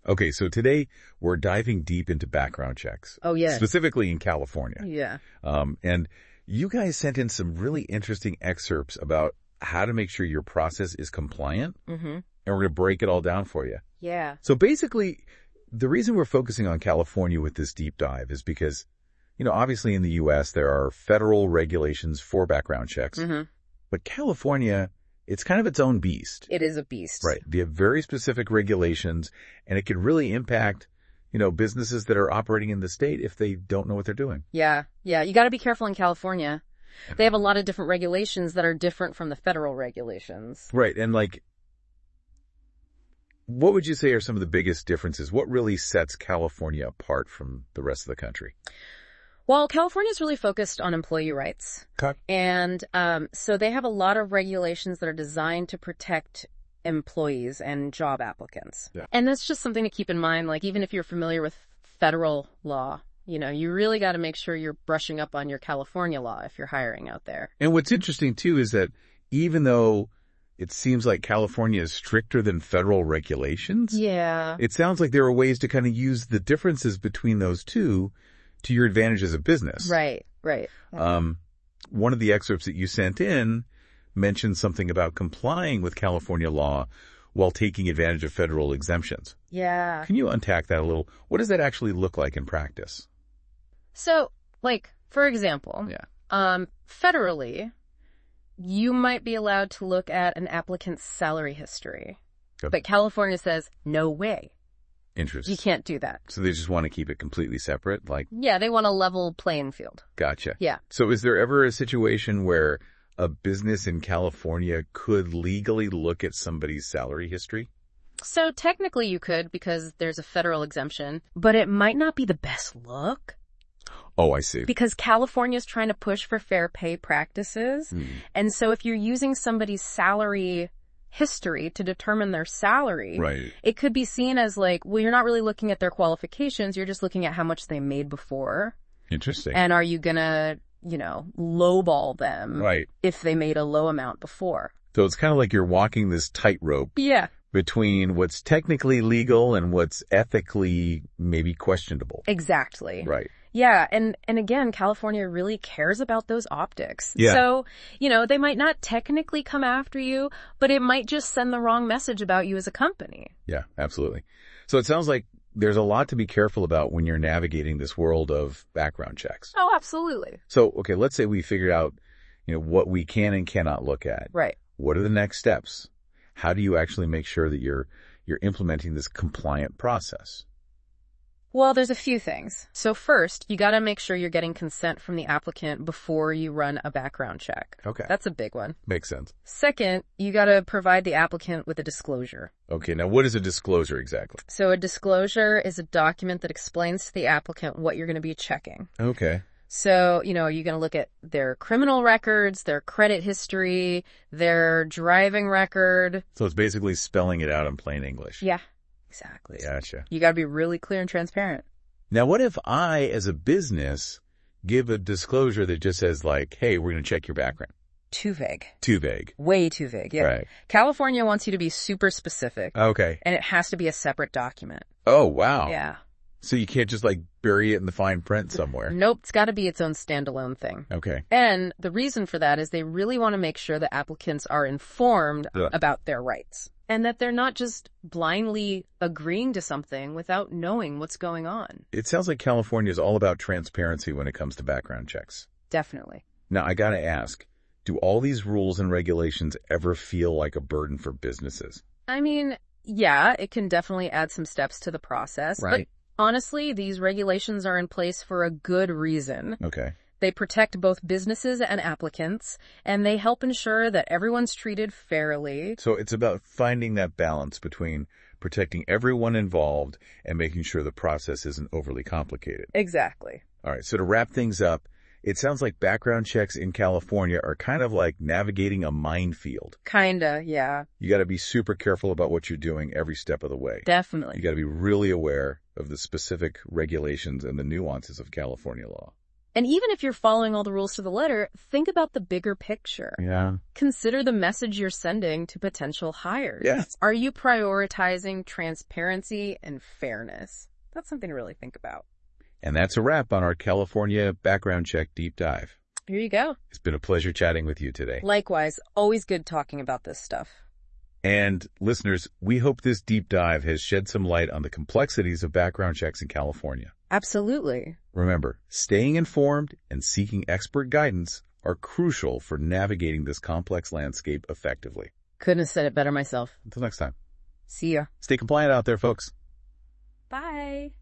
Okay, so today we're diving deep into background checks. Oh, yeah. Specifically in California. Yeah. And you guys sent in some really interesting excerpts about how to make sure your process is compliant. Mm-hmm. And we're going to break it all down for you. Yeah. So basically, the reason we're focusing on California with this deep dive is because, obviously in the U.S. there are federal regulations for background checks. Mm-hmm. But California, it's kind of its own beast. It is a beast. Right. They have very specific regulations, and it can really impact, businesses that are operating in the state if they don't know what they're doing. Yeah. Yeah. You got to be careful in California. They have a lot of different regulations that are different from the federal regulations. Right. And what would you say are some of the biggest differences? What really sets California apart from the rest of the country? Well, California is really focused on employee rights. Okay. And so they have a lot of regulations that are designed to protect employees and job applicants. Yeah. And that's just something to keep in mind. Like, even if you're familiar with federal law, you really got to make sure you're brushing up on your California law if you're hiring out there. And what's interesting, too, is that even though it seems like California is stricter than federal regulations, Yeah. it sounds like there are ways to kind of use the differences between those two to your advantage as a business. Right, right. One of the excerpts that you sent in mentioned something about complying with California law while taking advantage of federal exemptions. Yeah. Can you unpack that a little? What does that actually look like in practice? So, for example, federally, you might be allowed to look at an applicant's salary history. Okay. But California says, no way. Interesting. You can't do that. So they just want to keep it completely separate? Yeah, they want a level playing field. Gotcha. Yeah. So is there ever a situation where a business in California could legally look at somebody's salary history? So technically you could, because there's a federal exemption, but it might not be the best look. Oh, I see. Because California's trying to push for fair pay practices. And so if you're using somebody's salary history to determine their salary, Right. it could be seen as you're not really looking at their qualifications. You're just looking at how much they made before. Interesting. And are you going to, lowball them Right. if they made a low amount before? So it's kind of like you're walking this tightrope Yeah. between what's technically legal and what's ethically maybe questionable. Exactly. Right. Yeah, and again, California really cares about those optics. Yeah. So, they might not technically come after you, but it might just send the wrong message about you as a company. Yeah, absolutely. So it sounds like there's a lot to be careful about when you're navigating this world of background checks. Oh, absolutely. So, okay, let's say we figured out, what we can and cannot look at. Right. What are the next steps? How do you actually make sure that you're implementing this compliant process? Well, there's a few things. So first, you got to make sure you're getting consent from the applicant before you run a background check. Okay. That's a big one. Makes sense. Second, you got to provide the applicant with a disclosure. Okay, now what is a disclosure exactly? So a disclosure is a document that explains to the applicant what you're going to be checking. Okay. So, are you going to look at their criminal records, their credit history, their driving record? So it's basically spelling it out in plain English. Yeah, exactly. Gotcha. You got to be really clear and transparent. Now, what if I, as a business, give a disclosure that just says hey, we're going to check your background? Too vague. Too vague. Way too vague, yeah. Right. California wants you to be super specific. Okay. And it has to be a separate document. Oh, wow. Yeah. So you can't just bury it in the fine print somewhere. Nope, it's got to be its own standalone thing. Okay. And the reason for that is they really want to make sure that applicants are informed about their rights and that they're not just blindly agreeing to something without knowing what's going on. It sounds like California is all about transparency when it comes to background checks. Definitely. Now, I got to ask, do all these rules and regulations ever feel like a burden for businesses? I mean, yeah, it can definitely add some steps to the process. Right. But honestly, these regulations are in place for a good reason. Okay. They protect both businesses and applicants, and they help ensure that everyone's treated fairly. So it's about finding that balance between protecting everyone involved and making sure the process isn't overly complicated. Exactly. All right. So to wrap things up, it sounds like background checks in California are kind of like navigating a minefield. Kinda, yeah. You got to be super careful about what you're doing every step of the way. Definitely. You got to be really aware of the specific regulations and the nuances of California law. And even if you're following all the rules to the letter, think about the bigger picture. Yeah. Consider the message you're sending to potential hires. Yes. Are you prioritizing transparency and fairness? That's something to really think about. And that's a wrap on our California background check deep dive. Here you go. It's been a pleasure chatting with you today. Likewise, always good talking about this stuff. And listeners, we hope this deep dive has shed some light on the complexities of background checks in California. Absolutely. Remember, staying informed and seeking expert guidance are crucial for navigating this complex landscape effectively. Couldn't have said it better myself. Until next time. See ya. Stay compliant out there, folks. Bye.